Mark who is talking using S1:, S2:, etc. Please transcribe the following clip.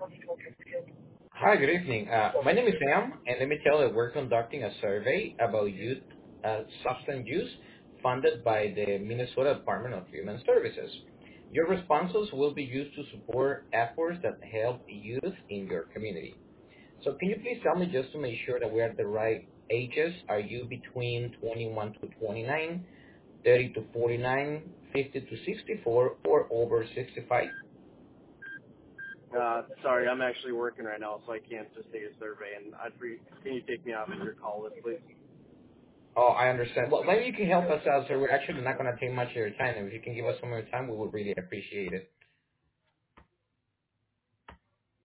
S1: Hi, good evening. My name is Sam, and let me tell you that we're conducting a survey about youth substance use funded by the Minnesota Department of Human Services. Your responses will be used to support efforts that help youth in your community. So can you please tell me, just to make sure that we're at the right ages, are you between 21 to 29, 30 to 49, 50 to 64, or over 65?
S2: Sorry, I'm actually working right now, so I can't just take a survey. And can you take me off of your call list, please?
S1: Oh, I understand. Well, maybe you can help us out, so we're actually not going to take much of your time. If you can give us some more time, we would really appreciate it.